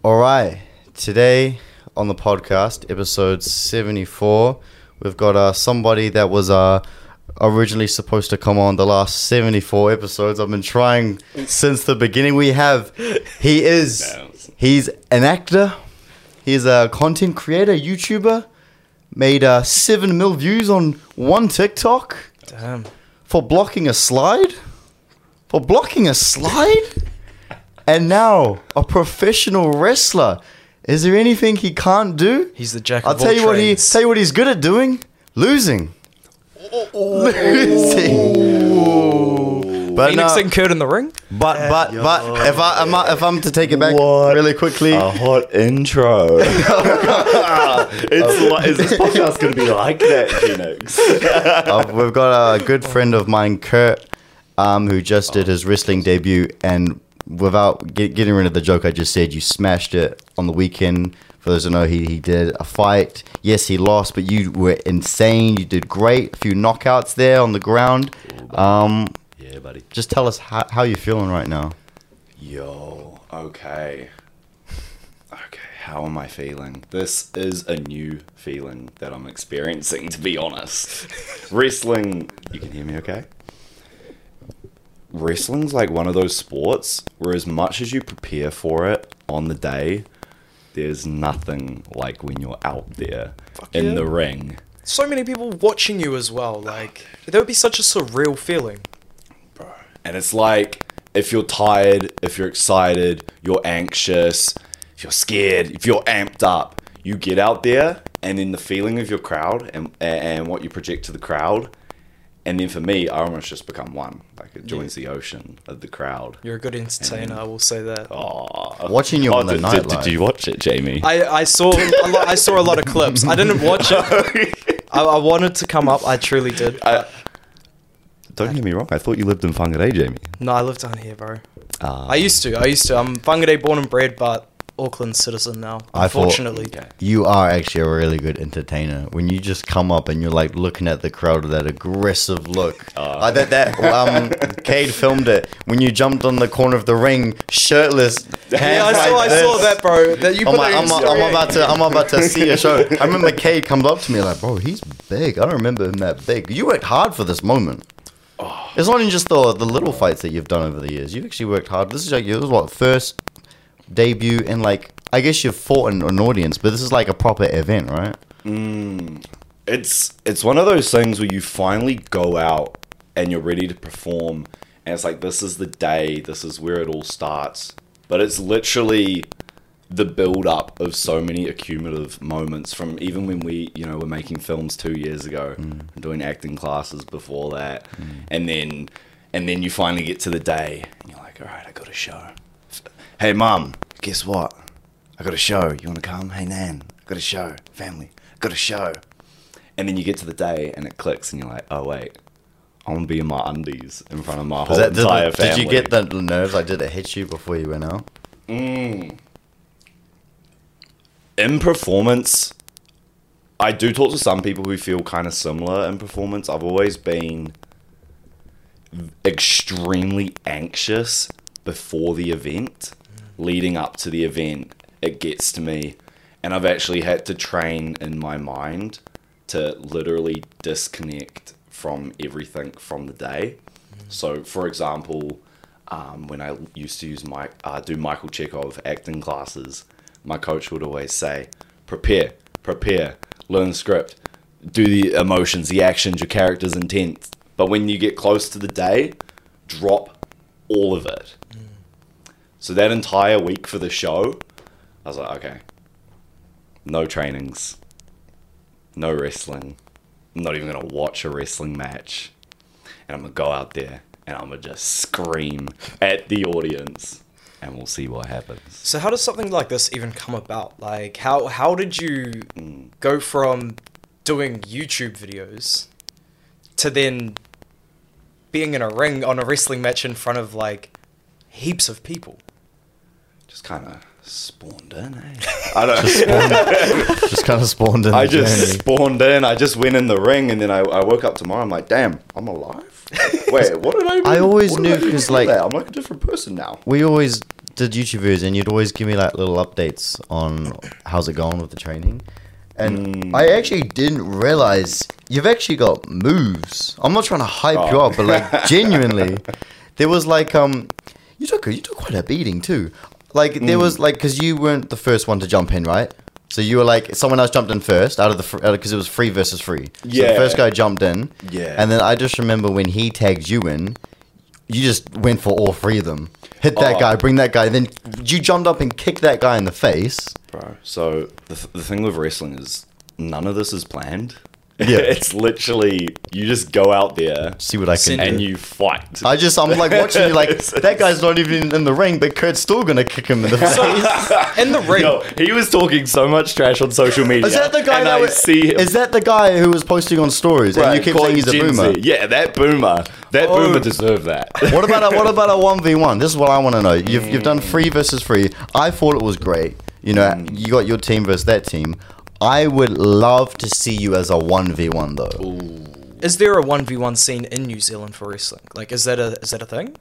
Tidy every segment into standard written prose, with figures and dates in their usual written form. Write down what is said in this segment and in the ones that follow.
All right, today on the podcast, episode 74, we've got somebody that was originally supposed to come on the last 74 episodes. I've been trying since the beginning. He's an actor, he's a content creator, YouTuber, made 7 mil views on one TikTok. Damn. For blocking a slide? And now, a professional wrestler. Is there anything he can't do? He's the jack I'll of tell all you trades. what he's good at doing. Losing. Losing. But Phoenix and Kurt in the ring? but if I'm to take it back What? really quickly, A hot intro. Is this podcast going to be like that, Phoenix? we've got a good friend of mine, Kurt, who just did his wrestling debut, and without getting rid of the joke I just said, you smashed it on the weekend. For those who know, he did a fight. Yes, he lost, but you were insane. You did great. A few knockouts there on the ground. Yeah, buddy. Just tell us how you're feeling right now. Yo, okay, how am I feeling? This is a new feeling that I'm experiencing, to be honest. Wrestling, you can hear me okay? Wrestling's like one of those sports where as much as you prepare for it on the day, there's nothing like when you're out there in the ring. So many people watching you as well. Like, that would be such a surreal feeling. Bro. And it's like, if you're tired, if you're excited, you're anxious, if you're scared, if you're amped up, you get out there, and then the feeling of your crowd and what you project to the crowd, and then for me, I almost just become one. Like, it joins the ocean of the crowd. You're a good entertainer, I will say that. Watching you on the night live. Did you watch it, Jamie? I saw a lot of clips. I didn't watch it. I wanted to come up. I truly did. Don't get me wrong. I thought you lived in Whangarei, Jamie. No, I live down here, bro. I used to. I'm Whangarei born and bred, but Auckland citizen now, unfortunately. You are actually a really good entertainer. When you just come up and you're like looking at the crowd with that aggressive look. Cade filmed it when you jumped on the corner of the ring, shirtless. Yeah, I saw that, bro. That you put I'm about to see a show. I remember Cade comes up to me like, bro, he's big. I don't remember him that big. You worked hard for this moment. It's not even just the little fights that you've done over the years. You actually worked hard. This is like your first debut, and like I guess you've fought an audience, but this is like a proper event, right? It's one of those things where you finally go out and you're ready to perform, and it's like, this is the day, this is where it all starts. But it's literally the build up of so many accumulative moments from even when we were making films 2 years ago, doing acting classes before that, and then you finally get to the day and you're like, all right, I got a show. Hey, Mum, guess what? I got a show. You want to come? Hey, Nan, I got a show. Family, I got a show. And then you get to the day and it clicks and you're like, oh, wait, I want to be in my undies in front of my whole entire family. Did you get the nerves? Like, did it hit you before you went out? In performance, I do talk to some people who feel kind of similar in performance. I've always been extremely anxious before the event. Leading up to the event, it gets to me, and I've actually had to train in my mind to literally disconnect from everything from the day. So, for example, when I used to do Michael Chekhov acting classes, my coach would always say, prepare, learn the script, do the emotions, the actions, your character's intent. But when you get close to the day, drop all of it. So that entire week for the show, I was like, okay, no trainings, no wrestling. I'm not even going to watch a wrestling match. And I'm going to go out there and I'm going to just scream at the audience and we'll see what happens. So how does something like this even come about? Like, how did you go from doing YouTube videos to then being in a ring on a wrestling match in front of like heaps of people? Just kind of Spawned in, eh? I don't. Just kind of spawned in. I the just journey. spawned in. I just went in the ring, and then I woke up tomorrow. I'm like, damn, I'm alive. Wait, what did I do? I always What knew, did I do 'cause, before like- that? I'm like a different person now. We always did YouTube videos, and you'd always give me like little updates on how's it going with the training. And I actually didn't realize you've actually got moves. I'm not trying to hype you Oh. up, but like genuinely, there was like you took quite a beating too. Like there was like because you weren't the first one to jump in, right? So you were like someone else jumped in first out of the because it was free versus free. So the Yeah. first guy jumped in. Yeah. And then I just remember when he tagged you in, you just went for all three of them. Hit that Oh. guy, bring that guy. Then you jumped up and kicked that guy in the face. Bro, so the thing with wrestling is none of this is planned. Yeah. It's literally, you just go out there See what I can Send do. and you fight. I'm like watching you like, that guy's not even in the ring, but Kurt's still going to kick him in the face. In the ring. Yo, he was talking so much trash on social media. Is that the guy and that I was, see him. is that the guy who was posting on stories and Right, you keep calling saying he's a Gen Z. boomer? Yeah, that boomer. That Oh. boomer deserved that. What about a 1v1? This is what I want to know. You've done free versus free. I thought it was great. You know, you got your team versus that team. I would love to see you as a 1v1 though. Is there a 1v1 scene in New Zealand for wrestling? Like, is that a thing?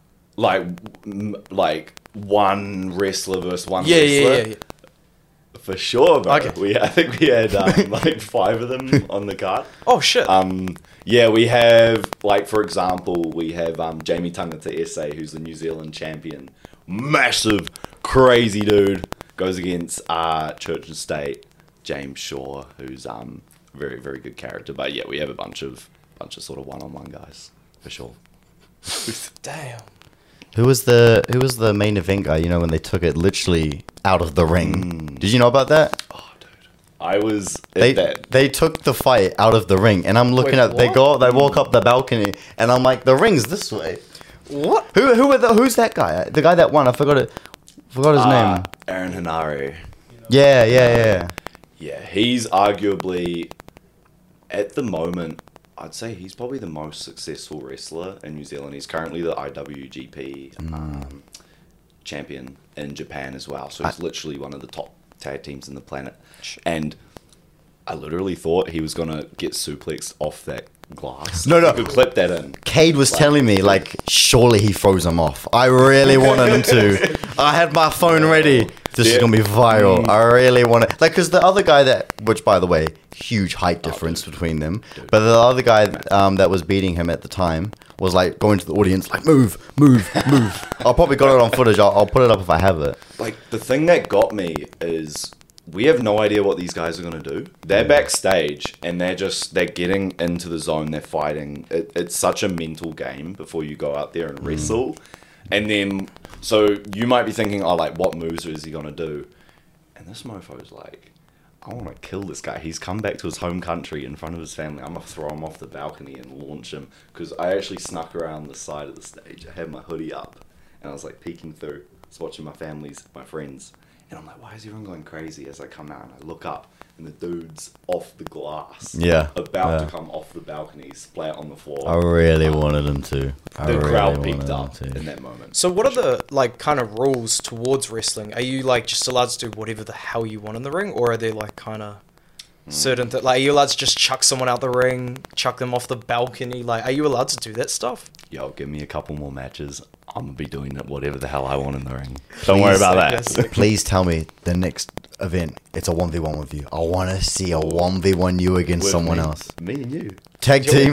like one wrestler versus one Yeah, wrestler. yeah. For sure, bro. Okay. I think we had like 5 of them on the card. Oh shit. Yeah, we have, like, for example, we have Jamie Tangata SA, who's the New Zealand champion. Massive, crazy dude. Goes against Church and State, James Shaw, who's very, very good character. But yeah, we have a bunch of sort of one-on-one guys, for sure. Damn. Who was the main event guy, you know, when they took it literally out of the ring? Did you know about that? Oh, dude. I was They at that. they took the fight out of the ring, and I'm looking Wait, at they what? they walk up the balcony, and I'm like, the ring's this way. What? Who's that guy? The guy that won? I forgot his name. Aaron Hanare. Yeah. Yeah, he's arguably, at the moment, I'd say he's probably the most successful wrestler in New Zealand. He's currently the IWGP champion in Japan as well. So he's literally one of the top tag teams in the planet. And I literally thought he was going to get suplexed off that glass. No. You could clip that in. Cade was telling me, like, surely he throws him off. I really wanted him to. I had my phone ready. This is Yeah. going to be viral. I really want it. Like, because the other guy which, by the way, huge height difference between them. But the other guy that was beating him at the time was, like, going to the audience, like, move. I'll probably got it on footage. I'll put it up if I have it. Like, the thing that got me is we have no idea what these guys are going to do. They're backstage and they're getting into the zone, they're fighting. It's such a mental game before you go out there and wrestle. And then, so you might be thinking, oh, like, what moves is he going to do? And this mofo's like, I want to kill this guy. He's come back to his home country in front of his family. I'm going to throw him off the balcony and launch him. Because I actually snuck around the side of the stage. I had my hoodie up and I was like peeking through. I was watching my friends. And I'm like, why is everyone going crazy as I come out? And I look up, and the dude's off the glass. Yeah, About yeah. to come off the balcony, splat on the floor. I really wanted him to. The crowd picked up in that moment. So what are the like kind of rules towards wrestling? Are you like just allowed to do whatever the hell you want in the ring, or are there like kind of certain like are you allowed to just chuck someone out the ring, chuck them off the balcony? Like, are you allowed to do that stuff? Yo, give me a couple more matches. I'm going to be doing whatever the hell I want in the ring. Don't worry about that. Please tell me the next event, it's a 1v1 with you. I want to see a 1v1 you against With someone me. else. Me and you. Tag team.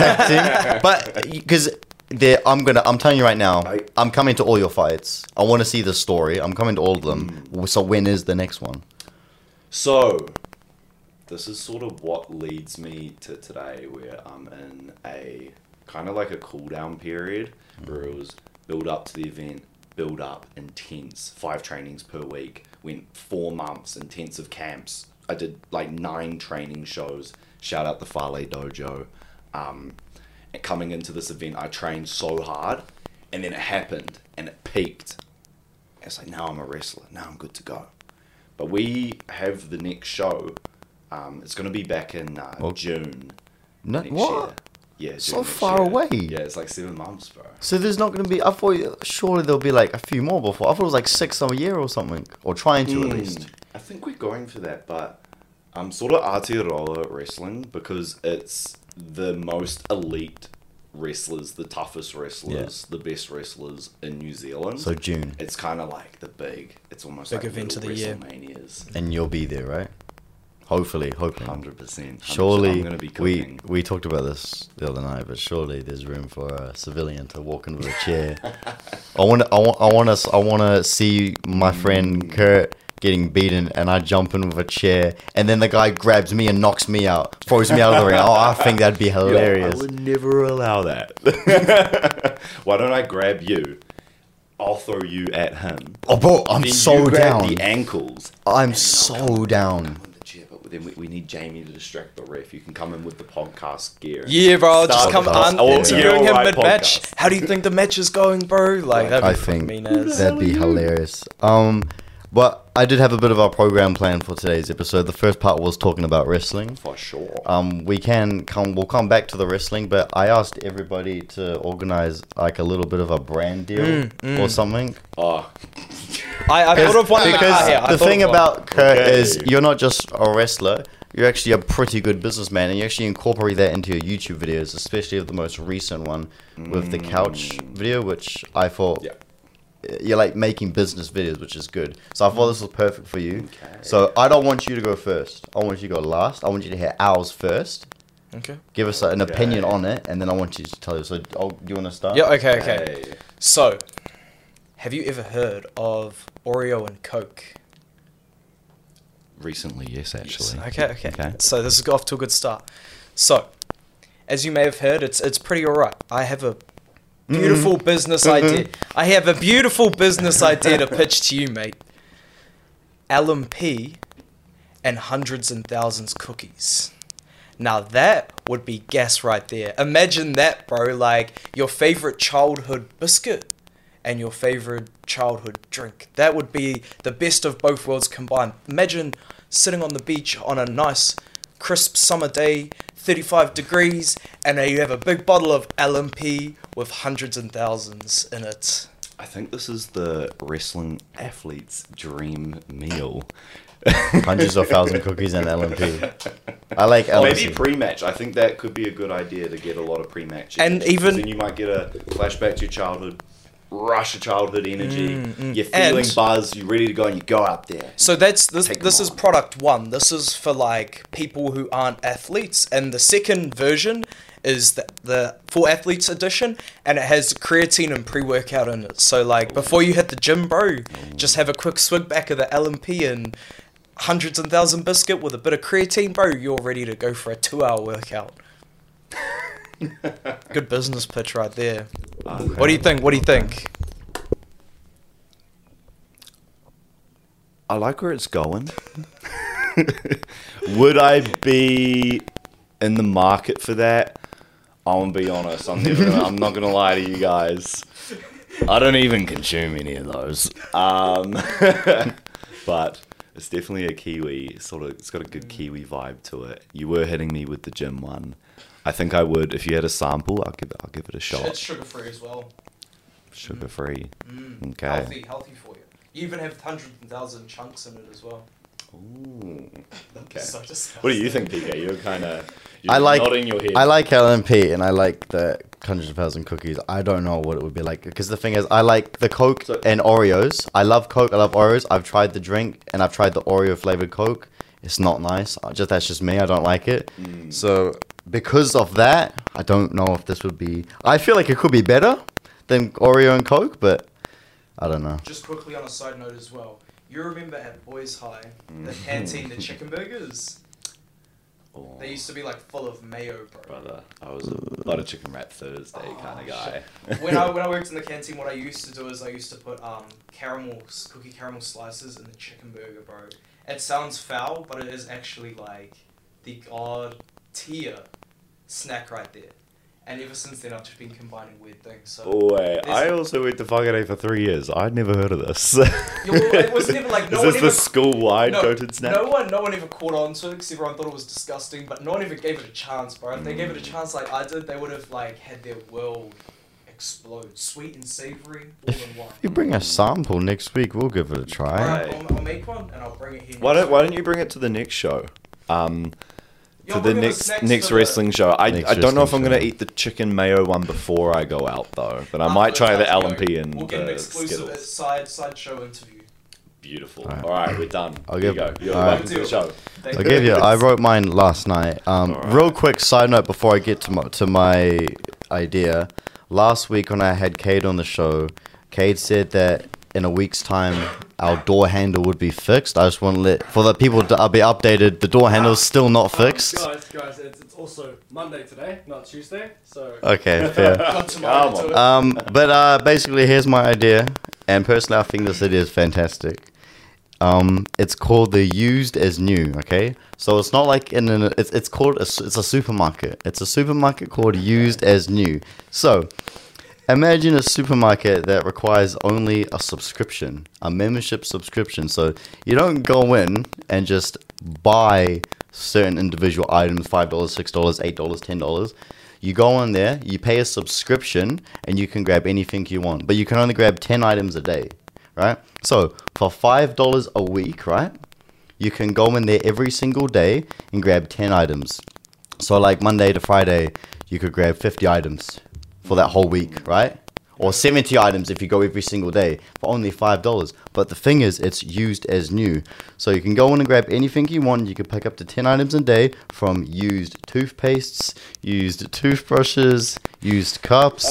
But because I'm telling you right now, I'm coming to all your fights. I want to see the story. I'm coming to all of them. So when is the next one? So, this is sort of what leads me to today, where I'm in a kind of like a cool down period, where it was build up to the event, build up, intense, 5 trainings per week, went 4 months, intensive camps. I did like 9 training shows, shout out the Fale Dojo. And coming into this event, I trained so hard, and then it happened, and it peaked. It's like, now I'm a wrestler, now I'm good to go. But we have the next show. It's going to be back in June next year. Yeah, So June next far year. away. Yeah, it's like 7 months, bro. So there's not going to be. I thought surely there'll be like a few more before. I thought it was like 6 a year or something, or trying to at least. I think we're going for that, but I'm sort of Aotearoa wrestling because it's the most elite wrestlers, the toughest wrestlers, the best wrestlers in New Zealand. So June, It's kind of like it's almost Big like event little of the year. WrestleManias. and you'll be there, right? Hopefully. 100%. Surely, I'm gonna be cooking. we talked about this the other night, but surely there's room for a civilian to walk in with a chair. I want to see my friend Kurt getting beaten, and I jump in with a chair, and then the guy grabs me and knocks me out, throws me out of the ring. Oh, I think that'd be hilarious. I would never allow that. Why don't I grab you? I'll throw you at him. Oh, bro, I'm Then so you grab down. the ankles. I'm and then I'll so come in down. with the chair, but then we need Jamie to distract the ref. You can come in with the podcast gear. Yeah, bro, I'll just Start come the on podcast. interviewing Yeah, him alright, mid-match. podcast. How do you think the match is going, bro? Like, that'd be I fucking think mean as. that'd be hilarious. But I did have a bit of our program planned for today's episode. The first part was talking about wrestling. For sure. We'll come back to the wrestling, but I asked everybody to organize like a little bit of a brand deal or something. Oh, I thought of one in the car Because here. I the thought thing of one. about Kurt Okay. is you're not just a wrestler. You're actually a pretty good businessman, and you actually incorporate that into your YouTube videos, especially of the most recent one with the couch video, which I thought yeah. you're like making business videos, which is good. So I thought this was perfect for you. Okay. So I don't want you to go first. I want you to go last. I want you to hear ours first. Okay. Give us an Okay. opinion on it, and then I want you to tell you. So, do you want to start? Yeah, okay. Hey. So, have you ever heard of Oreo and Coke? Recently, yes, actually. Okay. So this has got off to a good start. So, as you may have heard, it's pretty alright. I have a beautiful business idea. I have a beautiful business idea to pitch to you, mate. LMP and hundreds and thousands cookies. Now that would be gas right there. Imagine that, bro. Like your favorite childhood biscuit and your favorite childhood drink. That would be the best of both worlds combined. Imagine sitting on the beach on a nice, crisp summer day, 35 degrees, and you have a big bottle of LMP with hundreds and thousands in it. I think this is the wrestling athlete's dream meal. Hundreds of thousand cookies and LMP. I like LMP. Maybe pre-match. I think that could be a good idea to get a lot of pre-match. And energy, 'cause even- then you might get a flashback to your childhood, rush of childhood energy. You're And- feeling buzz. You're ready to go, and you go out there. So this Take this them is on. product one. This is for like people who aren't athletes, and the second version is the for athletes edition, and it has creatine and pre-workout in it. So like before you hit the gym, bro, just have a quick swig back of the LMP and hundreds and thousand biscuit with a bit of creatine, bro. You're ready to go for a 2-hour workout. Good business pitch right there. What do you think? What do you think? I like where it's going. Would I be in the market for that? I'm gonna be honest. I'm not gonna lie to you guys. I don't even consume any of those. But it's definitely a Kiwi sort of. It's got a good Kiwi vibe to it. You were hitting me with the gym one. I think I would if you had a sample. I'll give it a shot. It's sugar-free as well. Sugar free. Okay. Healthy for you. You even have hundreds and thousand chunks in it as well. Ooh. Okay. So disgusting. What do you think, PK? You're kind of. I like nodding your head. I like LMP and I like the hundreds of thousand cookies. I don't know what it would be like because the thing is, I like the Coke and Oreos. I love Coke. I love Oreos. I've tried the drink and I've tried the Oreo flavored Coke. It's not nice. That's just me. I don't like it. So because of that, I don't know if this would be. I feel like it could be better than Oreo and Coke, but I don't know. Just quickly on a side note as well. You remember at Boys High, the canteen, the chicken burgers? Oh, They used to be like full of mayo, bro. brother, I was a butter chicken wrap Thursday kind of guy. When I worked in the canteen, what I used to do is I used to put cookie caramel slices in the chicken burger, bro. It sounds foul, but it is actually like the god tier snack right there. And ever since then, I've just been combining weird things. So Oh, wait, I There's- also went to Fucking A for 3 years. I'd never heard of this. Yeah, well, it was never like no Is one this ever the school-wide goated snack? No one ever caught on to it because everyone thought it was disgusting, but no one ever gave it a chance, bro. If they gave it a chance like I did, they would have like had their world explode. Sweet and savory, all in one. You bring a sample next week, we'll give it a try. Alright, I'll make one and I'll bring it here. Why next don't week. you bring it to the next show? Yo, To bring the over next snacks for the- wrestling show. I Next don't know if I'm wrestling gonna show. eat the chicken mayo one before I go out though, but I After might try the touch, LMP and we'll get an the exclusive Skittles. side show interview. Beautiful. Alright. All right, we're done. I'll Here give- you go. You're alright. welcome to the show. Thank I'll you. give you. I wrote mine last night. Alright. Real quick side note before I get to my idea. Last week when I had Cade on the show, Cade said that in a week's time our door handle would be fixed. I just want to let for the people to be updated. The door handle's still not fixed. Guys, it's also Monday today, not Tuesday. So Okay, fair. Got tomorrow Come to on. it. But basically, here's my idea, and personally, I think this idea is fantastic. It's called the used as new. Okay, so it's not like it's called it's a supermarket. It's a supermarket called used as new. So imagine a supermarket that requires only a subscription, a membership subscription. So you don't go in and just buy certain individual items, $5, $6, $8, $10. You go in there, you pay a subscription, and you can grab anything you want. But you can only grab 10 items a day, right? So for $5 a week, right, you can go in there every single day and grab 10 items. So like Monday to Friday, you could grab 50 items for that whole week, right? Or 70 items if you go every single day for only $5. But the thing is, it's used as new. So you can go in and grab anything you want. You can pick up to 10 items a day from used toothpastes, used toothbrushes, used cups,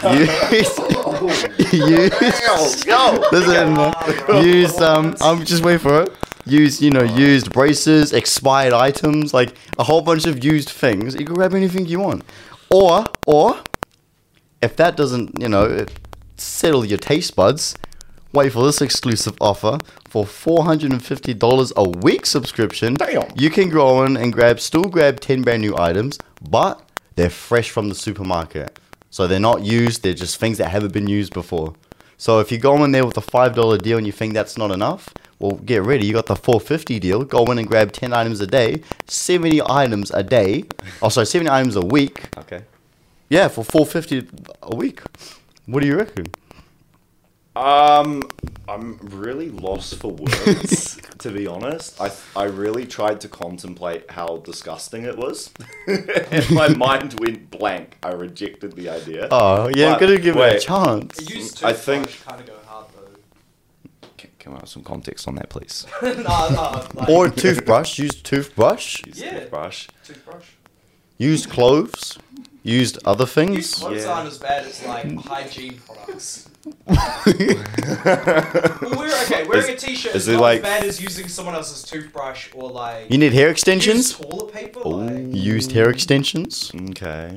used I'm just waiting for it. Used braces, expired items, like a whole bunch of used things. You can grab anything you want. Or if that doesn't, settle your taste buds, wait for this exclusive offer for $450 a week subscription. Damn. You can go in and still grab 10 brand new items, but they're fresh from the supermarket. So they're not used, they're just things that haven't been used before. So if you go in there with a $5 deal and you think that's not enough, well, get ready. You got the $450 deal. Go in and grab 10 items a day, 70 items a day. 70 items a week. Okay. Yeah, for $450 a week. What do you reckon? I'm really lost for words, to be honest. I really tried to contemplate how disgusting it was, and my mind went blank. I rejected the idea. Oh, yeah, I'm But gonna give it a wait. chance. Used I think- kind of go hard though. Can I have some context on that, please? nah, like, Or toothbrush. Used toothbrush. Use Yeah. toothbrush. toothbrush. Used clothes. Used other Used things. clothes Yeah. aren't as bad as like hygiene products. Well, wearing a t-shirt is is it not like- as bad as using someone else's toothbrush or like You need hair used extensions? toilet paper. Ooh. Like, Used hair extensions. Okay.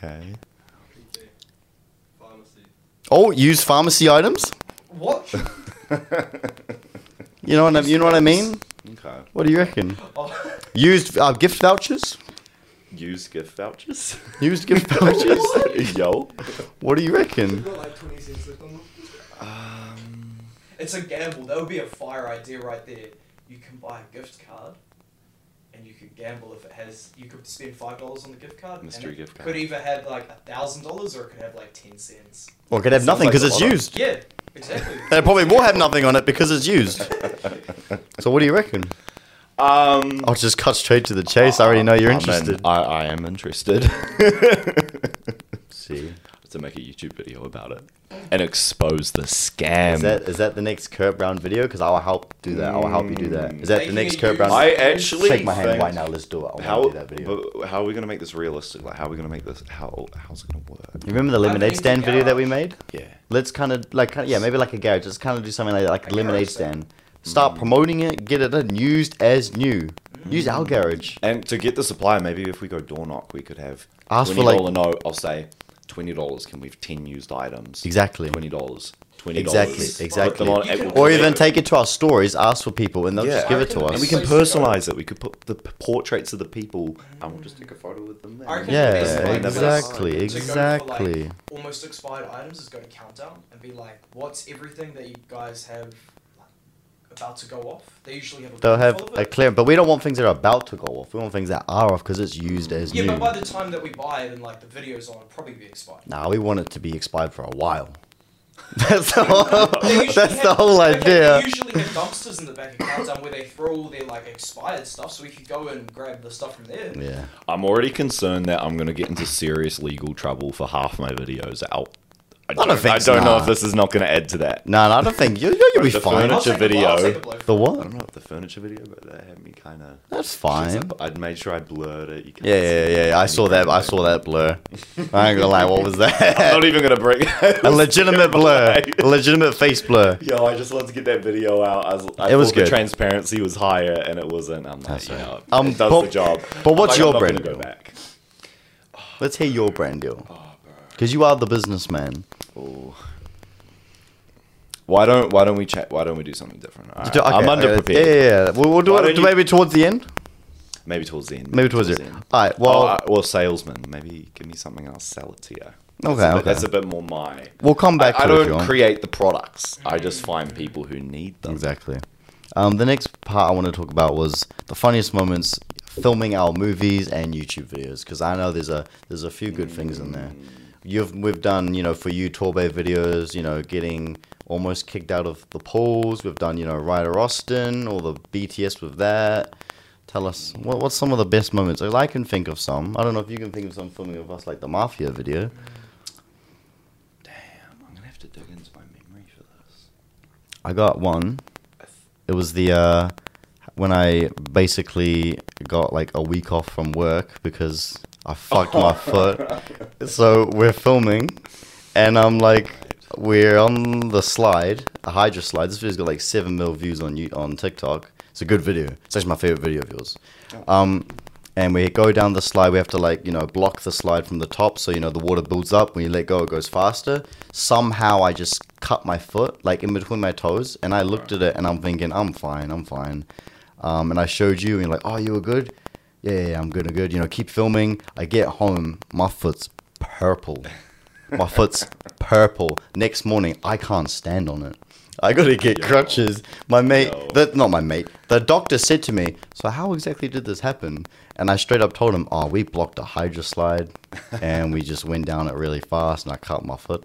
pharmacy. Oh, used pharmacy items? what? You know what I mean? Okay. What do you reckon? Oh, Used gift vouchers? Use gift vouchers. Used gift vouchers? Yo. What do you reckon? Got like 20 cents left on them. it's a gamble. That would be a fire idea right there. You can buy a gift card, and you could gamble if it has. You could spend $5 on the gift card. Mystery and it gift Could card. either have like $1,000 or it could have like 10 cents. Or it could have Sounds nothing like because a it's lot of- used. Yeah, exactly. And it probably will have nothing on it because it's used. So what do you reckon? I'll just cut straight to the chase. I already know you're I'm interested. I am interested. See, To make a YouTube video about it and expose the scam. is that the next Kurt Brown video? Because I will help do that. I will help you do that. Is that the Making next it Kurt Brown? used. I actually Shake my hand think- right now. Let's do it. I How, want to do that video. but how are we gonna make this realistic? Like, how are we gonna make this? How's it gonna work? You remember the lemonade think stand the video that we garage. made? Yeah. Let's maybe like a garage. Let's kind of do something like that, like a A lemonade garage stand. Start promoting it. Get it done. Used as new. Use our garage. And to get the supply, maybe if we go door knock, we could have. Ask when for, you like- roll a note, I'll say, $20. Can we have 10 used items? Exactly. $20. $20. Exactly. Put them on, You can- Or even take it to our stories, ask for people, and they'll Yeah. just give it to us. and we can personalize it. We could put the portraits of the people, and we'll just take a photo with them. I reckon Yeah, the best way exactly, to go for, exactly. like, almost expired items is go to Countdown and be like, what's everything that you guys have like, about to go off? They usually have a They'll book have full of a it. clear, but we don't want things that are about to go off. We want things that are off because it's used as Yeah, new. but by the time that we buy it and like the videos on, it'll probably be expired. Nah, we want it to be expired for a while. That's the whole, They usually that's the have- whole okay, idea. They usually have dumpsters in the back of Countdown where they throw all their like expired stuff, so we could go and grab the stuff from there. Yeah. I'm already concerned that I'm going to get into serious legal trouble for half my videos out. I don't don't, think I so, don't know nah. if this is not going to add to that. No, I don't think you'll be The fine. I'll furniture take a blow, I'll video. take a blow. The I what? don't know if the furniture video, but that had me kind of. That's fine. I'd made sure I blurred it. You can't Yeah. I saw that. I saw that blur. I ain't gonna lie. What was I'm that? not even going to bring it. A legitimate blur. A legitimate face blur. Yo, I just wanted to get that video out. I It was thought good. the transparency was higher, and it wasn't. I'm like, That's you right. know, it does but- the job. but what's I'm your not brand gonna deal? go back? Let's hear your brand deal. Oh, bro. Because you are the businessman. Ooh. Why don't we check? Why don't we do something different? All right. Okay, I'm underprepared. Yeah. We'll do Why it don't you- maybe towards the end. Maybe towards the end. Maybe towards the end. All right. Well, or salesman. Maybe give me something else. Sell it to you. Okay, That's a bit more my. we'll come back I to it if you don't want. create the products. I just find people who need them. Exactly. The next part I want to talk about was the funniest moments filming our movies and YouTube videos, because I know there's a few good things in there. We've done, for you, Torbe videos, getting almost kicked out of the pools. We've done, Ryder Austin or the BTS with that. Tell us, what's some of the best moments? I can think of some. I don't know if you can think of some filming of us, like the Mafia video. Damn, I'm gonna have to dig into my memory for this. I got one. It was the when I basically got like a week off from work because I fucked my foot. So we're filming, and I'm like, we're on the slide, a Hydra slide. This video's got like 7 mil views on TikTok. It's a good video. It's actually my favorite video of yours. And we go down the slide. We have to block the slide from the top, so the water builds up. When you let go, it goes faster. Somehow I just cut my foot like in between my toes, and I looked at it and I'm thinking, I'm fine. And I showed you, and you're like, oh, you were good? Yeah, I'm good. Keep filming. I get home, my foot's purple. My foot's purple. Next morning, I can't stand on it. I gotta get crutches. My mate, not my mate, the doctor said to me, so how exactly did this happen? And I straight up told him, oh, we blocked a Hydra slide, and we just went down it really fast, and I cut my foot.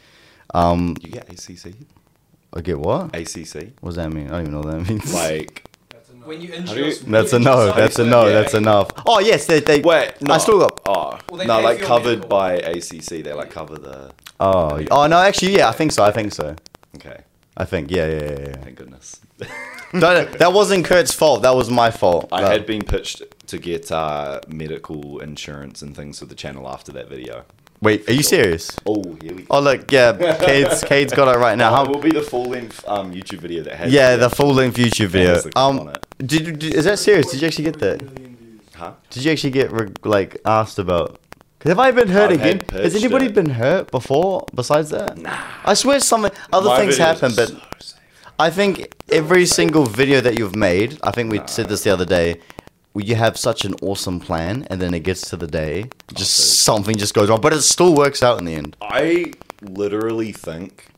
You get ACC? I get what? ACC? What does that mean? I don't even know what that means. Like, That's a no. When you do injure you- us- That's a when you no. injure That's a us- no. yeah, That's yeah. enough. Oh yes, they. wait, no. I still got. Oh, Well, they no, pay like for your covered medical. by ACC. They like cover the. Oh no. Actually, yeah. I think so. Okay, I think yeah. thank goodness. That wasn't Kurt's fault. That was my fault. I had been pitched to get medical insurance and things for the channel after that video. Wait, are you serious? Oh, here we go. Oh look, yeah. Cade's got it right now. It will be the full length YouTube video that has. Yeah, the full length YouTube video. has the clip on it. Is that serious? Did you actually get that? Huh? Did you actually get asked about? Because have I been hurt I've again? had Has pitched anybody it. been hurt before besides that? Nah. I swear other My things videos happen, are but so safe. I think every single video that you've made, I think we said this the other day, where you have such an awesome plan, and then it gets to the day, just something just goes wrong, but it still works out in the end. I literally think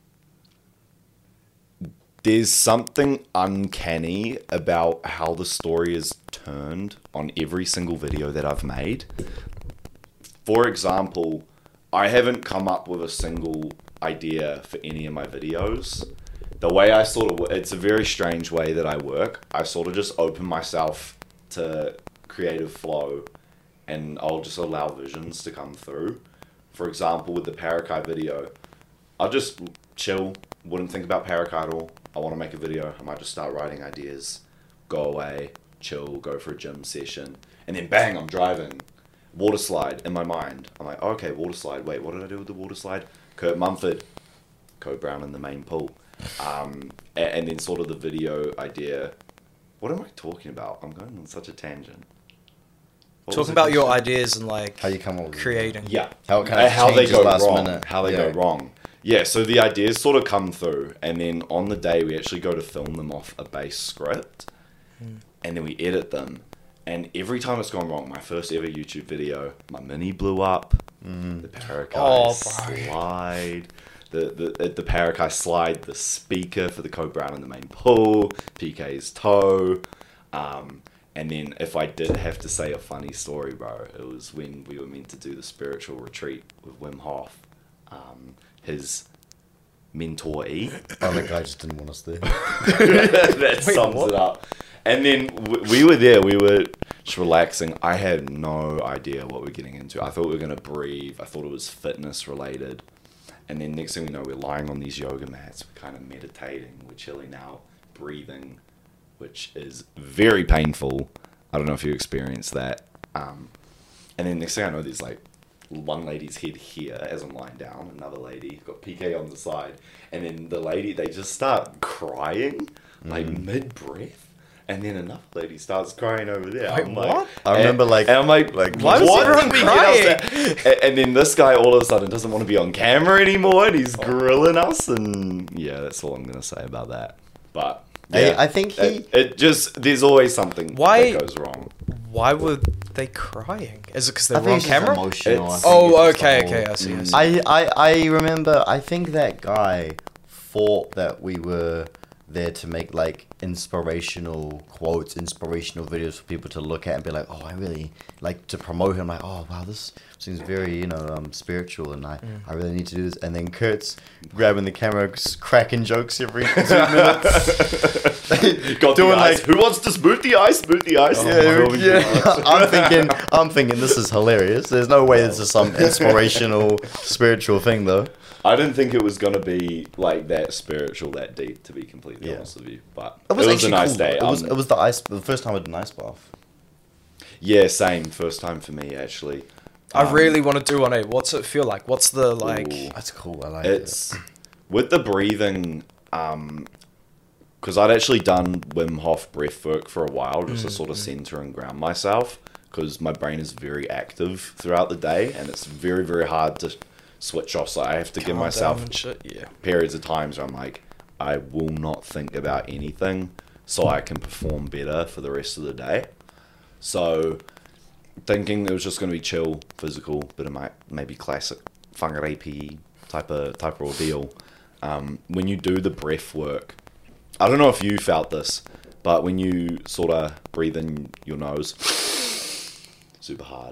there's something uncanny about how the story is turned on every single video that I've made. For example, I haven't come up with a single idea for any of my videos. The way I it's a very strange way that I work. I sort of just open myself to creative flow, and I'll just allow visions to come through. For example, with the Parakai video, I'll just chill, wouldn't think about Parakai at all. I want to make a video, I might just start writing ideas, go away, chill, go for a gym session, and then bang, I'm driving. Water slide in my mind. I'm like, okay, water slide. Wait, what did I do with the water slide? Kurt Mumford, Code Brown in the main pool. And then sort of the video idea. What am I talking about? I'm going on such a tangent. What was Talking the about your question? ideas and like How you come up with creating. Yeah. How it kind of how they changes go last wrong. minute. How they Yeah. go wrong. Yeah, so the ideas sort of come through, and then on the day we actually go to film them off a base script, and then we edit them. And every time it's gone wrong, my first ever YouTube video, my mini blew up, the Parakai Oh, bro. slide, the Parakai slide, the speaker for the Code Brown in the main pool, PK's toe. And then if I did have to say a funny story, bro, it was when we were meant to do the spiritual retreat with Wim Hof. His mentoree. Oh, the guy just didn't want us there. That sums what? it up. And then we were there. We were just relaxing. I had no idea what we're getting into. I thought we were going to breathe. I thought it was fitness related. And then next thing we know, we're lying on these yoga mats. We're kind of meditating. We're chilling out, breathing, which is very painful. I don't know if you experienced that. And then next thing I know, there's like one lady's head here as I'm lying down, another lady, got PK on the side, and then the lady, they just start crying, like mid-breath, and then another lady starts crying over there. Wait, I'm like, what? I remember, like- and I'm like, Why was what everyone did we get crying? ourselves- And then this guy all of a sudden doesn't want to be on camera anymore, and he's grilling us, and yeah, that's all I'm going to say about that. But yeah, I think he- it just, there's always something Why- that goes wrong. Why were they crying? Is it because they I were think on it's just camera? emotional. It's- I think Oh, it's just okay, the okay, whole- I see, I see. I remember, I think that guy thought that we were there to make like inspirational quotes, inspirational videos for people to look at and be like, oh, I really like to promote him. Like, oh, wow, this seems very, spiritual, and I really need to do this. And then Kurt's grabbing the camera, cracking jokes every 2 minutes. Got Doing the ice. like- Who wants to smooth the ice? Smooth the ice. I'm thinking this is hilarious. There's no way this is some inspirational, spiritual thing, though. I didn't think it was gonna be like that spiritual, that deep. To be completely Yeah. honest with you, but It was, a actually nice cool, day. though. It was the first time I did an ice bath. Yeah, same. First time for me actually. I really want to do one. What's it feel like? What's the like? Ooh. That's cool. I like It's with the breathing, because I'd actually done Wim Hof breath work for a while just to sort of center and ground myself, because my brain is very active throughout the day and it's very, very hard to switch off. So I have to give Calm myself down and shit. Yeah. periods of times where I'm like, I will not think about anything so I can perform better for the rest of the day. So thinking it was just going to be chill, physical, bit of my maybe classic whangarei type of ordeal. When you do the breath work, I don't know if you felt this, but when you sort of breathe in your nose super hard,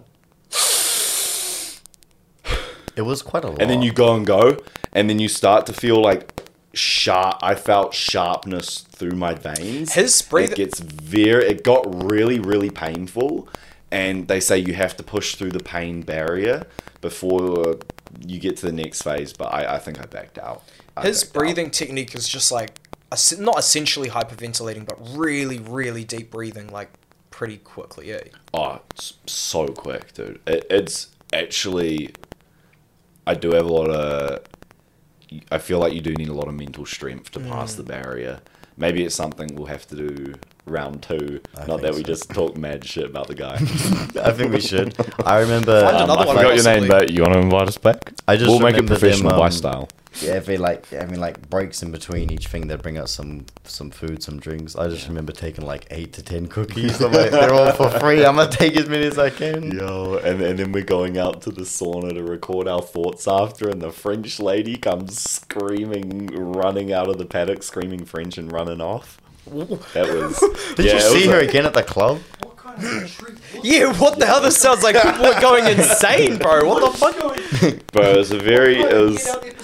it was quite a lot. and then you go, and then you start to feel like sharp. I felt sharpness through my veins. His breath- It got really, really painful, and they say you have to push through the pain barrier before you get to the next phase. But I think I backed out. His breathing technique is just like not essentially hyperventilating, but really, really deep breathing, like pretty quickly. Yeah. Oh, it's so quick, dude. It's actually, I do have a lot of, I feel like you do need a lot of mental strength to pass the barrier. Maybe it's something we'll have to do round 2. Not think that we so. just talk mad shit about the guy. I think we should. I remember. Find another I one, forgot your name, possibly. but you want to invite us back? I just we'll make it remember professional them, lifestyle. Yeah, if they like breaks in between each thing, they'd bring out some food, some drinks. I just remember taking like 8 to 10 cookies. I'm like, they're all for free. I'm gonna take as many as I can. Yo, and then we're going out to the sauna to record our thoughts after, and the French lady comes screaming, running out of the paddock, screaming French and running off. That was. Did you see her again at the club? What kind of treat? Yeah. What the hell? This sounds like people are going insane, bro. What the fuck? Bro, it was a very. It was.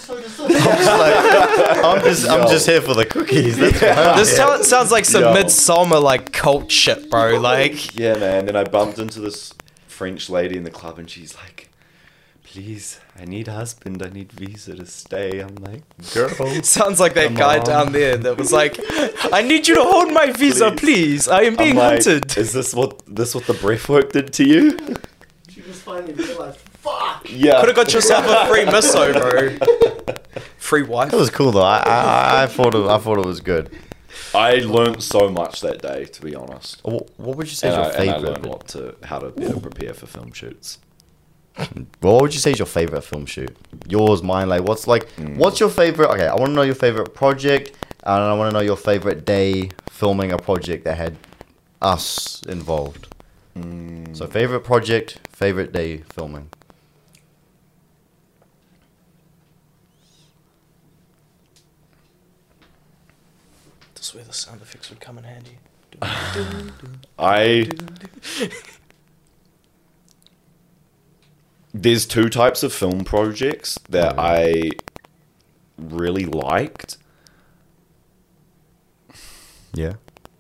I'm just here for the cookies. That's why. This sounds like some Yo. midsummer like cult shit, bro. Like. Yeah, man. Then I bumped into this French lady in the club, and she's like, "Please, I need husband. I need visa to stay." I'm like, "Girl." Sounds like that Come guy on. down there that was like, "I need you to hold my visa, please. I am being I'm like, hunted." Is this what the breath work did to you? You just finally realized, fuck! Yeah. Could have got yourself a free misso, bro. Free wife. It was cool though. I thought it was good. I learned so much that day, to be honest. What would you say is And your I favorite? learned how to better prepare for film shoots. What would you say is your favorite film shoot? Yours, mine. Like, what's your favorite? Okay, I want to know your favorite project, and I want to know your favorite day filming a project that had us involved. So, favorite project, favorite day filming. This is where the sound effects would come in handy. There's two types of film projects that I really liked. Yeah.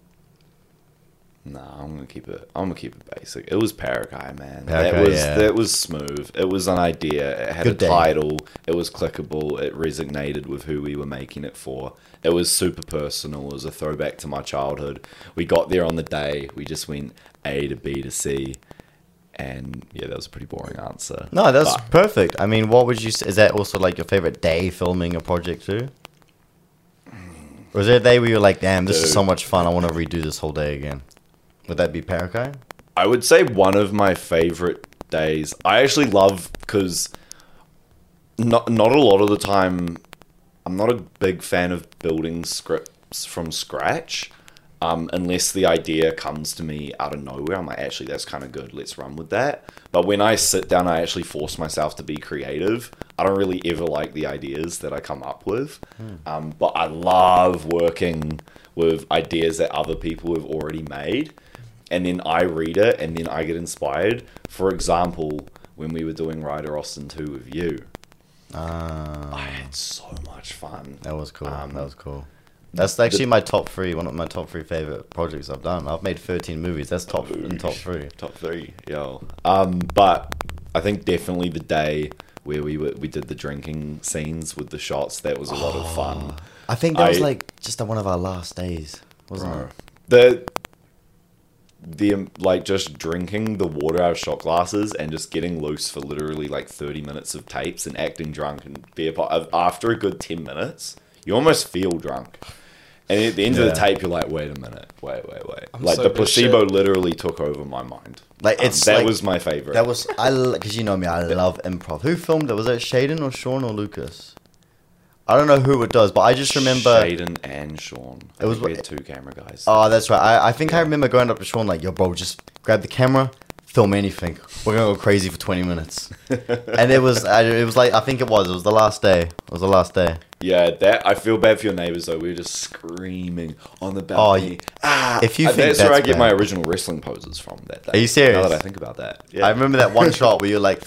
Nah, I'm gonna keep it basic. It was Paraguay, man. Paraguay, That was smooth. It was an idea. It had Good a day. title. It was clickable. It resonated with who we were making it for. It was super personal. It was a throwback to my childhood. We got there on the day. We just went A to B to C. And yeah, that was a pretty boring answer. No, that's But perfect. I mean, what would you say? Is that also like your favorite day filming a project too? Or is there a day where you're like, damn, this is so Dude. much fun, I want to redo this whole day again? Would that be Parakai? I would say one of my favorite days. I actually love because not a lot of the time. I'm not a big fan of building scripts from scratch, unless the idea comes to me out of nowhere. I'm like, actually, that's kind of good. Let's run with that. But when I sit down, I actually force myself to be creative. I don't really ever like the ideas that I come up with, but I love working with ideas that other people have already made. And then I read it, and then I get inspired. For example, when we were doing Ryder Austin 2 with you, I had so much fun. That was cool. That was cool. That's actually my top three. One of my top three favorite projects I've done. I've made 13 movies. That's top in top three. Top three, yo. But I think definitely the day where we did the drinking scenes with the shots, that was a lot of fun. I think that was like just one of our last days, wasn't it? The like just drinking the water out of shot glasses and just getting loose for literally like 30 minutes of tapes and acting drunk and after a good 10 minutes, you almost feel drunk. And at the end of the tape, you're like, wait a minute, wait. Like so the good placebo shit. literally took over my mind. Like it's That like, was my favorite. that was because you know me, I love improv. Who filmed it? Was that Shaden or Sean or Lucas? I don't know who it does, but I just remember. Shaden and Sean. It was- we had two camera guys. Oh, that's right. I think I remember going up to Sean like, yo, bro, just grab the camera, film anything. We're gonna go crazy for 20 minutes. And it was like, I think it was the last day. It was the last day. Yeah, that I feel bad for your neighbors though. We were just screaming on the balcony. If you think that's where that's I get bad. my original wrestling poses from. That day. Are you serious? Now that I think about that, yeah. I remember that one shot where you're like,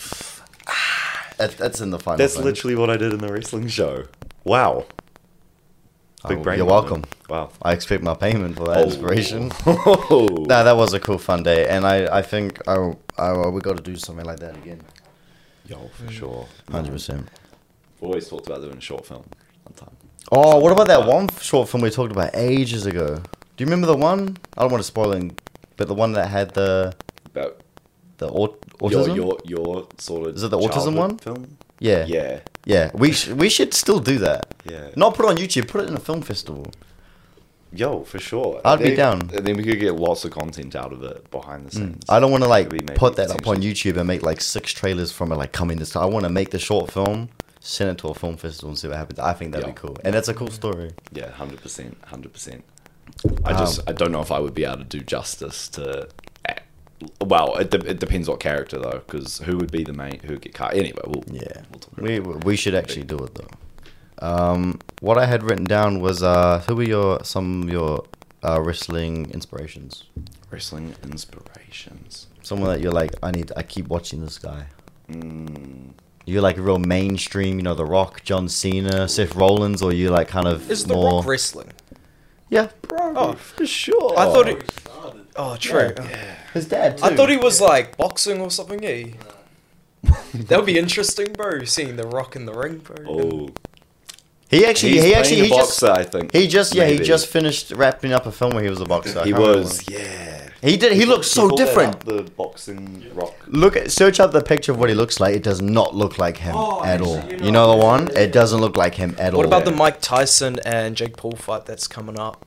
that's in the final. That's thing. literally what I did in the wrestling show. Wow. Big brain You're moment. welcome. Wow. I expect my payment for that inspiration. Oh. No, that was a cool fun day, and I think we got to do something like that again. Yo, for sure. 100%. We've always talked about doing a short film one time. Oh, what about that one short film we talked about ages ago? Do you remember the one? I don't want to spoil it, but the one that had the About autism. your sort of Is it the autism childhood one? film? Yeah, Yeah. yeah. We should still do that. Yeah. Not put it on YouTube. Put it in a film festival. Yo, for sure. I'd be down. And then we could get lots of content out of it behind the scenes. I don't want to like Could be maybe put that up on potentially- YouTube and make like 6 trailers from it like coming this time. I want to make the short film, send it to a film festival and see what happens. I think that'd Yeah. be cool, and that's a cool story. Yeah, 100%, 100%. I don't know if I would be able to do justice to. Well, it depends what character though, because who would be the main? Who would get cut? Anyway, we'll talk about We should actually do it though. What I had written down was who were some of your wrestling inspirations? wrestling inspirations. Someone that you're like, I keep watching this guy. You're like real mainstream, you know, The Rock, John Cena, Seth Rollins, or you like kind of Is The more... Rock wrestling? Yeah, Oh, For sure. I thought it. Oh, true. his dad. I thought he was like boxing or something. Yeah. That would be interesting, bro. Seeing The Rock in the ring, bro. Oh, He he's actually, playing a he boxer, just, I think. he Maybe. just finished wrapping up a film where he was a boxer. I He can't remember was, what. yeah. He did. He looks so Pulled that different. up, the boxing Rock. Search up the picture of what he looks like. It does not look like him Oh, at actually, all. You know the one? It doesn't look like him at all. What about the Mike Tyson and Jake Paul fight that's coming up?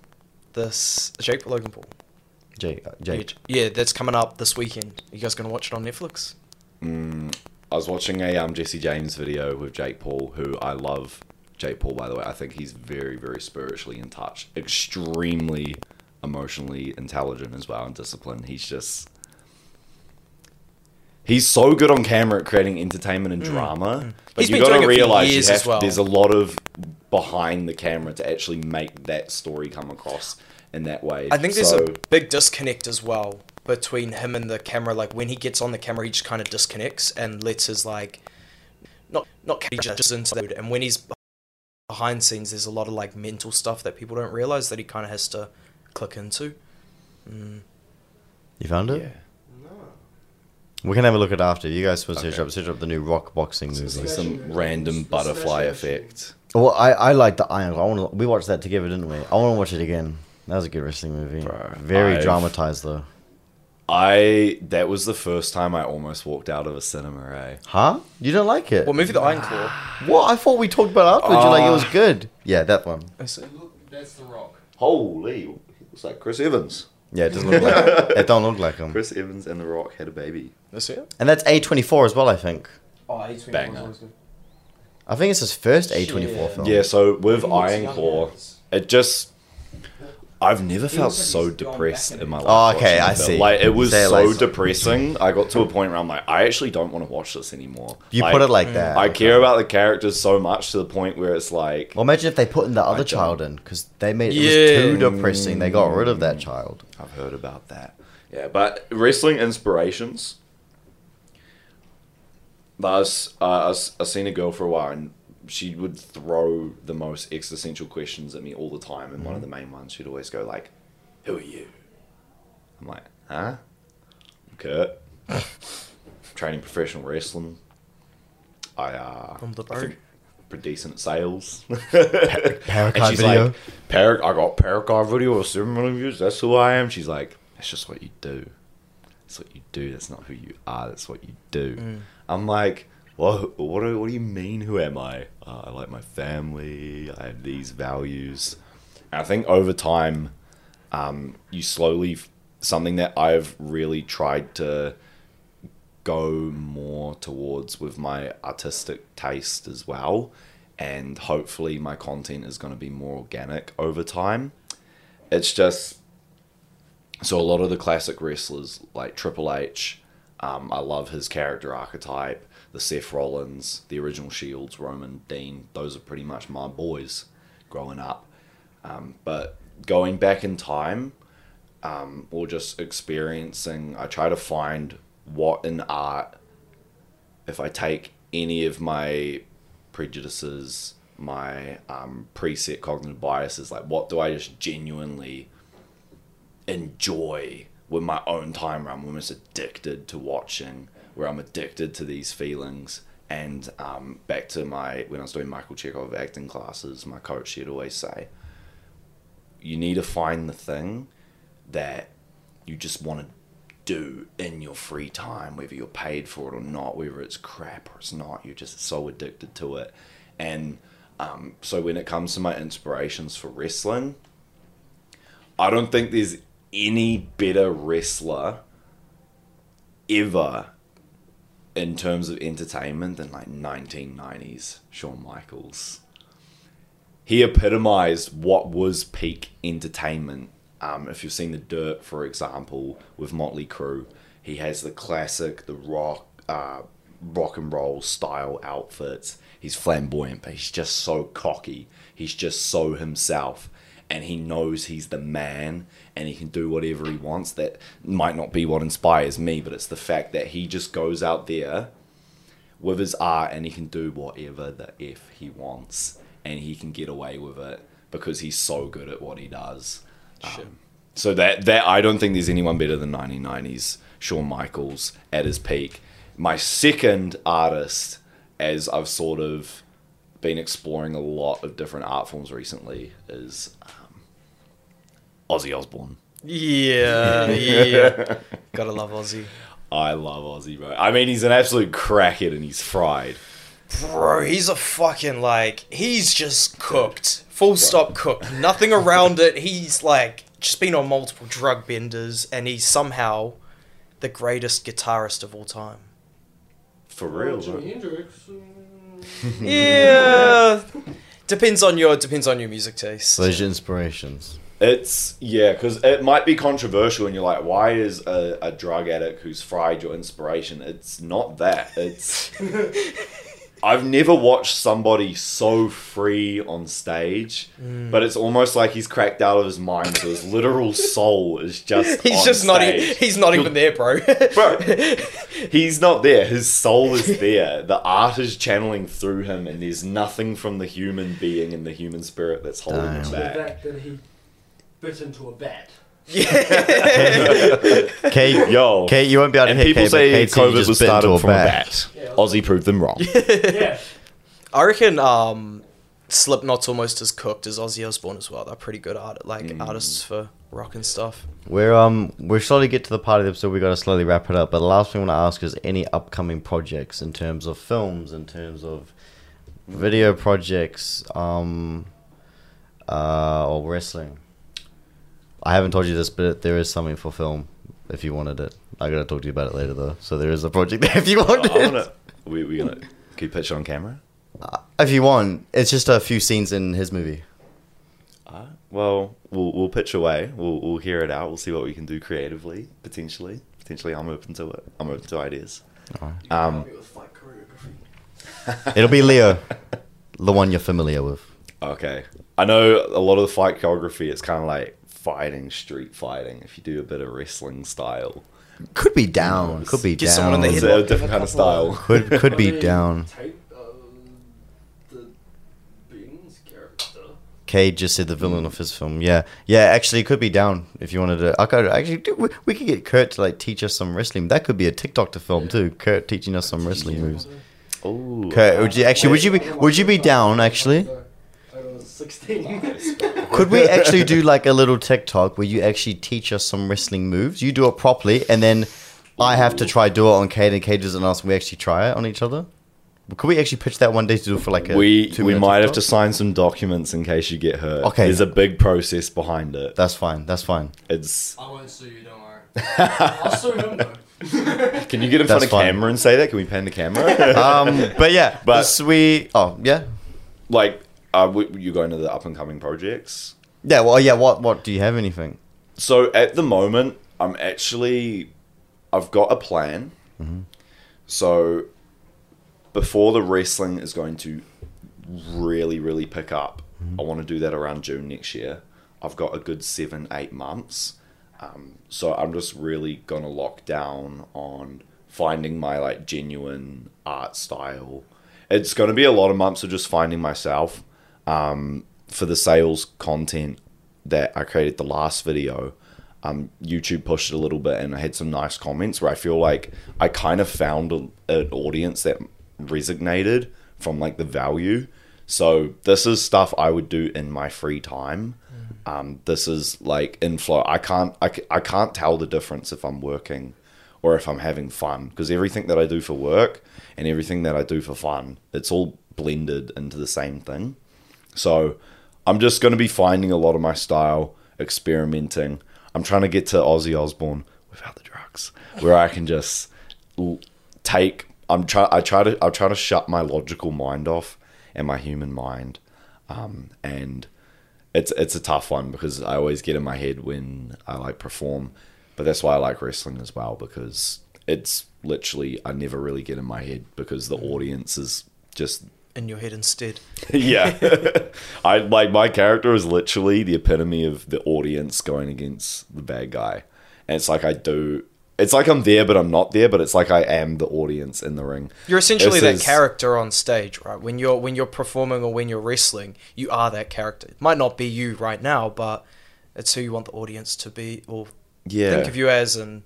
This Jake Logan Paul. Jake. Yeah, that's coming up this weekend. You guys gonna watch it on Netflix? I was watching a Jesse James video with Jake Paul, who I love. Jake Paul, by the way, I think he's very, very spiritually in touch, extremely emotionally intelligent as well, and disciplined. He's so good on camera at creating entertainment and drama. But He's you been got doing to it for realize years as well. there's a lot of behind the camera to actually make that story come across in that way. I think there's a big disconnect as well between him and the camera. Like when he gets on the camera, he just kind of disconnects and lets his like not just into the mood. And when he's behind scenes, there's a lot of like mental stuff that people don't realize that he kind of has to click into. You found it? Yeah. We can have a look at it after. You guys will search up the new rock boxing movie. It's like some random butterfly effect. Well, I like the Iron. We watched that together, didn't we? I want to watch it again. That was a good wrestling movie. Bro, Very dramatized though. That was the first time I almost walked out of a cinema, eh? Huh? You don't like it? What movie? The Iron Claw. What? I thought we talked about it afterwards. You're like, it was good. Yeah, that one. That's The Rock. Holy, he looks like Chris Evans. Yeah, it doesn't look like it. Don't look like him. Chris Evans and The Rock had a baby. That's it. And that's A24 as well, I think. Oh, A24 Banger. is always good. I think it's his first A24 Shit. film. Yeah, so with He looks Iron young Claw, as- it just... I've never felt looks like so he's gone depressed back in in my it. life. Oh, okay, watching I the film. see. Like, it was Say it so like- depressing. I got to a point where I'm like, I actually don't want to watch this anymore. You Like, put it like that. I care about the characters so much to the point where it's like... Well, imagine if they put in the other don't. child in, because they made it Yeah. was too depressing. They got rid of that child. I've heard about that. Yeah, but wrestling inspirations. I seen a girl for a while, and she would throw the most existential questions at me all the time. And one of the main ones, she'd always go like, "Who are you?" I'm like, "Huh? I'm Kurt. Training professional wrestling. I'm the I bird. think pretty decent at sales." Paragon And she's video. like, I got Paragon video with 7 million views. That's who I am. She's like, that's just what you do. That's what you do. That's not who you are. That's what you do. I'm like, what do you mean? Who am I? I like my family. I have these values. And I think over time, you slowly, something that I've really tried to go more towards with my artistic taste as well, and hopefully my content is going to be more organic over time. It's just, so a lot of the classic wrestlers like Triple H, I love his character archetype. The Seth Rollins, the original Shields, Roman, Dean, those are pretty much my boys growing up. But going back in time, or just experiencing, I try to find what in art, if I take any of my prejudices, my preset cognitive biases, like what do I just genuinely enjoy with my own time where I'm almost addicted to watching, where I'm addicted to these feelings. And back to when I was doing Michael Chekhov acting classes, my coach, she'd always say, you need to find the thing that you just want to do in your free time, whether you're paid for it or not, whether it's crap or it's not, you're just so addicted to it. And so when it comes to my inspirations for wrestling, I don't think there's any better wrestler ever in terms of entertainment than like 1990s Shawn Michaels. He epitomized what was peak entertainment. If you've seen The Dirt, for example, with Motley Crue, he has the classic, the rock and roll style outfits. He's flamboyant, but he's just so cocky. He's just so himself. And he knows he's the man, and he can do whatever he wants. That might not be what inspires me, but it's the fact that he just goes out there with his art, and he can do whatever the F he wants. And he can get away with it because he's so good at what he does. So that I don't think there's anyone better than 1990s Shawn Michaels at his peak. My second artist, as I've sort of been exploring a lot of different art forms recently, is Ozzy Osbourne. Yeah. Gotta love Ozzy. I love Ozzy, bro. I mean, he's an absolute crackhead and he's fried. Bro, he's a fucking, like, he's just cooked Full stop cooked. Nothing around it. He's like just been on multiple drug benders, and he's somehow the greatest guitarist of all time. For real, Jimi bro. Hendrix. Yeah, depends on your music taste. Those are inspirations. It's, yeah, because it might be controversial and you're like, why is a drug addict who's fried your inspiration? It's not that. It's... I've never watched somebody so free on stage, but it's almost like he's cracked out of his mind, so his literal soul is just He's on just stage. he's not even there, bro. Bro, he's not there. His soul is there. The art is channeling through him, and there's nothing from the human being and the human spirit that's holding him The back. fact that he bit into a bat. Kate, Yo. Kate, you won't be able to And hear people Kate, say but Kate said you COVID just was bit into started from a bat. bat. Yeah, Aussie proved them wrong. Yeah. I reckon Slipknot's almost as cooked as Ozzy Osbourne as well. They're pretty good artists for rock and stuff. We're slowly get to the part of the episode. We got to slowly wrap it up. But the last thing I want to ask is any upcoming projects in terms of films, in terms of video projects, or wrestling. I haven't told you this, but there is something for film. If you wanted it, I gotta talk to you about it later though. So there is a project there if you want it. We gonna keep picture on camera? If you want, it's just a few scenes in his movie. Well, we'll pitch away. We'll hear it out. We'll see what we can do creatively. Potentially, I'm open to it. I'm open to ideas. Help me with fight choreography. It'll be Leo, the one you're familiar with. Okay, I know a lot of the fight choreography. It's kind of like street fighting. If you do a bit of wrestling style, Could be down. Could be Get someone in the down. it's head. a different kind of style. Could be down. Tape, the Beans character. Cade just said the villain of his film. Yeah. Actually, it could be down if you wanted to. I could actually. We could get Kurt to like teach us some wrestling. That could be a TikTok to film too. Kurt teaching us some wrestling moves. Oh, Kurt, would you be down actually? I was 16. Could we actually do like a little TikTok where you actually teach us some wrestling moves? You do it properly, and then I have to try do it on Cade, and Cade does it on us, and we actually try it on each other. Could we actually pitch that one day to do it for like a we 2-minute might have TikTok? to sign some documents in case you get hurt. Okay. There's a big process behind it. That's fine. It's. I won't sue you, don't worry. I'll sue him though. Can you get in That's front of fine. camera and say that? Can we pan the camera? But yeah, But- yeah. Like, you going to the up and coming projects? Yeah, well, yeah. What do you have anything? So at the moment, I've got a plan. So before the wrestling is going to really, really pick up, I want to do that around June next year. I've got a good 7-8 months. So I'm just really going to lock down on finding my like genuine art style. It's going to be a lot of months of just finding myself. For the sales content that I created the last video, YouTube pushed it a little bit and I had some nice comments where I feel like I kind of found an audience that resonated from like the value. So this is stuff I would do in my free time. This is like inflow. I can't tell the difference if I'm working or if I'm having fun, because everything that I do for work and everything that I do for fun, it's all blended into the same thing. So I'm just going to be finding a lot of my style, experimenting. I'm trying to get to Ozzy Osbourne without the drugs, where I can just take. I'll try to shut my logical mind off and my human mind, and it's a tough one because I always get in my head when I like perform. But that's why I like wrestling as well, because it's literally I never really get in my head because the audience is just. In your head instead. Yeah. I like my character is literally the epitome of the audience going against the bad guy. And it's like it's like I'm there but I'm not there, but it's like I am the audience in the ring. You're essentially that This is- character on stage, right? When you're performing or when you're wrestling, you are that character. It might not be you right now, but it's who you want the audience to be or Yeah. think of you as. And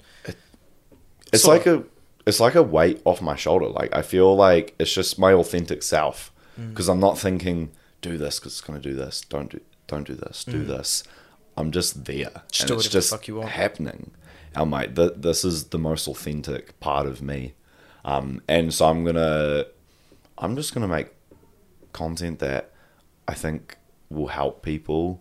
It's sort like a weight off my shoulder. Like I feel like it's just my authentic self, Mm. because I'm not thinking do this because it's going to do this. Don't do this. Do this. I'm just there. Just and do it's whatever the just fuck you want. happening. I'm like, this is the most authentic part of me. And so I'm just gonna make content that I think will help people.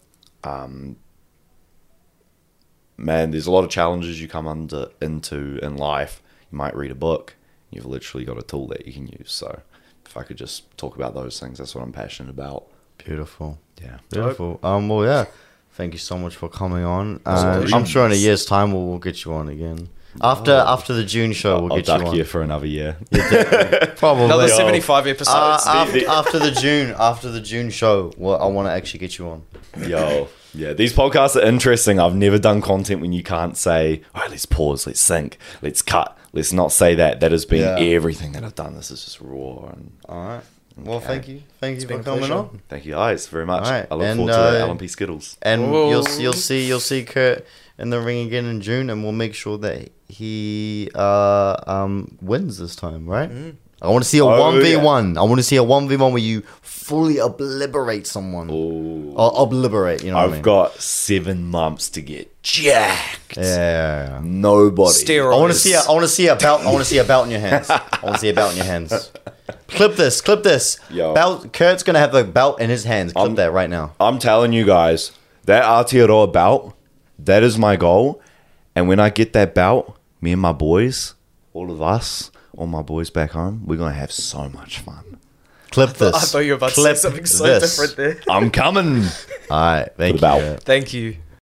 Man, there's a lot of challenges you come into in life. You might read a book. You've literally got a tool that you can use. So if I could just talk about those things, that's what I'm passionate about. Beautiful. Yeah. Beautiful. Well, yeah. Thank you so much for coming on. Absolutely. I'm sure in a year's time we'll get you on again. After the June show, we'll I'll get you duck on. you for another year. Probably. Another Yo. 75 episodes. After the June show, well, I want to actually get you on. Yo, yeah, these podcasts are interesting. I've never done content when you can't say, all right, let's pause, let's think, let's cut. Let's not say that. That has been everything that I've done. This is just raw. And All right. Well, Okay. thank you. Thank you been for a coming pleasure. on. thank you guys very much. All right, I look and, forward to the LMP Skittles. And Whoa. you'll see Kurt in the ring again in June, and we'll make sure that he wins this time, right? I want to see a Oh, 1v1. I want to see a 1v1 where you fully obliterate someone. Ooh. Or obliterate, you know what I I've mean? got 7 months to get jacked. Yeah. Nobody. Steroids. I want to see a belt. I want to see a belt in your hands. I want to see a belt in your hands. Clip this. Yo. Belt. Kurt's gonna have the belt in his hands. Clip that right now. I'm telling you guys, that Aotearoa belt, that is my goal. And when I get that belt, me and my boys, all of us, all my boys back home, we're going to have so much fun. Clip this. I thought you were about to say Clip something so this. different there. I'm coming. All right. Thank For the you. belt. Kurt. Thank you.